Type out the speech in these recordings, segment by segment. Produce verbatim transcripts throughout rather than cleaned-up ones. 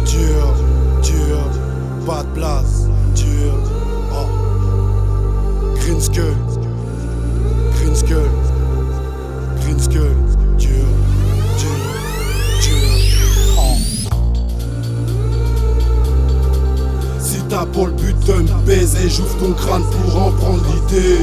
dur, dur, pas de place, dur, oh. Green Skull, Green Skull, Green Skull, dur, dur, dur, oh. Si t'as pour le but de me baiser, j'ouvre ton crâne pour en prendre l'idée.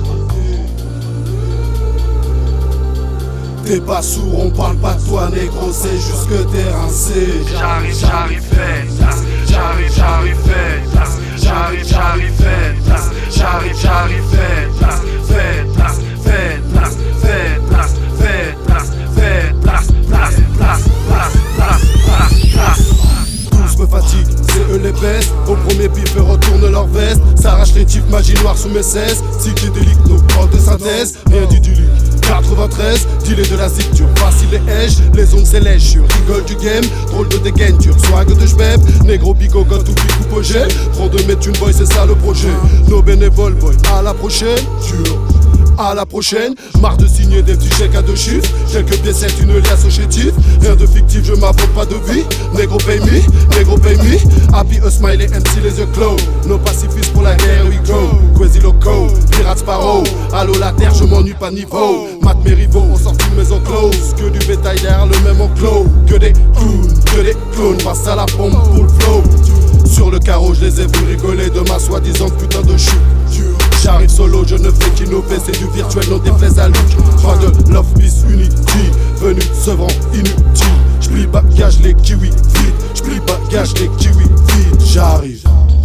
T'es pas sourd, on parle pas de toi négro, c'est juste que t'es rincé. J'arrive, j'arrive, fait, j'arrive, j'arrive, fait, j'arrive, j'arrive, fait, j'arrive, j'arrive, fait, fait, fait, fait, fait, fait, place, place, place, place, place, place, place. Tous me fatiguent, c'est eux les bestes. Au premier pif, retournent leur veste. S'arrache les types, magie noire sous mes cesses. Psychédélique, nos prods de synthèse, rien d'idyllique. quatre-vingt-treize, dealer de la zicture, facile les hedges, les ondes c'est lèche, je rigole du game, drôle de dégaine, dur swag de j'beb, négro bigo got ou pique ou projet, prends de mes thunes boy, c'est ça le projet, nos bénévoles boy, à la prochaine, dur. À la prochaine, marre de signer des petits chèques à deux chiffres. Quelques piécettes, une liasse au chétif. Rien de fictif, je m'invente pas de vie. Négro pay me, négro pay me. Happy a smile et M C les yeux clos. Nos pacifistes pour la guerre, we go. Quasi loco, Pirate Sparrow. Allô la terre, je m'ennuie pas niveau. Mat mes rivaux, on sort une maison close. Que du bétail derrière le même enclos. Que des clowns, que des clowns. Passe à la pompe pour le flow. Sur le carreau, je les ai vus rigoler de ma soi-disant putain de chute. J'arrive solo, je ne fais qu'innover, c'est du virtuel, non déplaise à Luc. Pas de love, peace, unity, venu sevrant, inutile. J'plie bagage les kiwis vite, j'plie bagage les kiwis vite. J'arrive.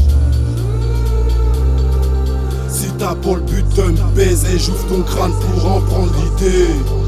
Si t'as pour le but de me baiser, j'ouvre ton crâne pour en prendre l'idée.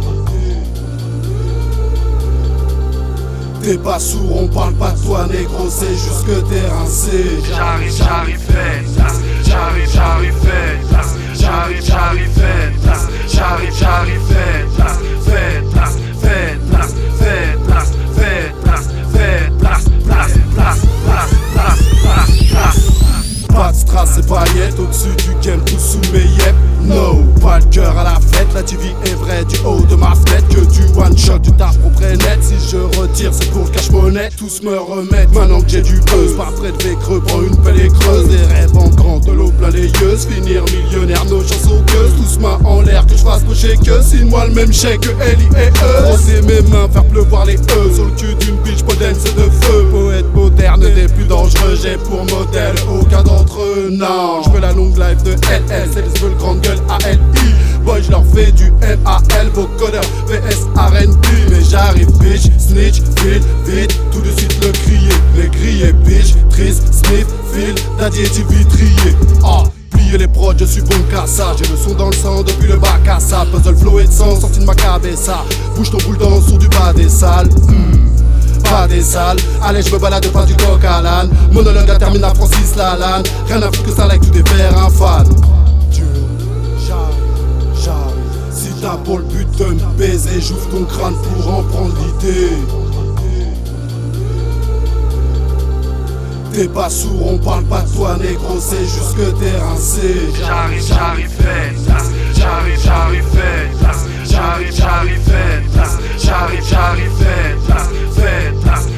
T'es pas sourd, on parle pas de toi négro, c'est juste que t'es rincé. J'arrive, j'arrive, fait, j'arrive, j'arrive, fait, j'arrive, j'arrive, fait, j'arrive, j'arrive, fait, fait, fait, fait, fait, fait, place, place, place, place, place, place, place. Pas de strass et paillettes, au-dessus du game, tout sous mes yep. No, pas le cœur à la fête, la T V est vraie du haut de ma fenêtre. Que du one shot, du taf propre et net. Si je retire, c'est pour le cache-monnaie. Tous me remettent, maintenant que j'ai du buzz. Pas près de creux, prends une pelle et creuse. Des rêves en grand, de l'eau plein les yeux. Finir millionnaire, nos chansons que tous mains en l'air, que je fasse pocher que. Signe-moi le même chèque que L I et E. Brosser mes mains, faire pleuvoir les E. Sur le cul d'une bitch, moderne, c'est de feu. Poète moderne, des plus dangereux. J'ai pour modèle aucun d'entre eux, non. Je veux la longue life de L L, c'est les veulent grande gueule A L I. Boy, je leur fais du M A L, vos codeurs V S R N B. Mais j'arrive, bitch, snitch, file, vite, tout de suite le crier. Les grillés, bitch, triste, sniff, file, daddy et vitrier. Ah, plier les prods, je suis bon qu'à ça. J'ai le son dans le sang depuis le bac à ça. Puzzle flow et de sang, sorti de ma cabessa. Bouge ton boule dans sur du bas des salles. Mm. Pas des salles, allez je me balade pas du coq à l'âne. Monologue à terminer à Francis Lalanne. Rien à foutre que ça like tout des verres un fan. Si t'as pour le but de me baiser, j'ouvre ton crâne pour en prendre l'idée. T'es pas sourd, on parle pas de toi négro, c'est juste que t'es rincé. J'arrive, j'arrive, fait, j'arrive, j'arrive, fait, j'arrive, j'arrive, fait, j'arrive, j'arrive, fait, fait,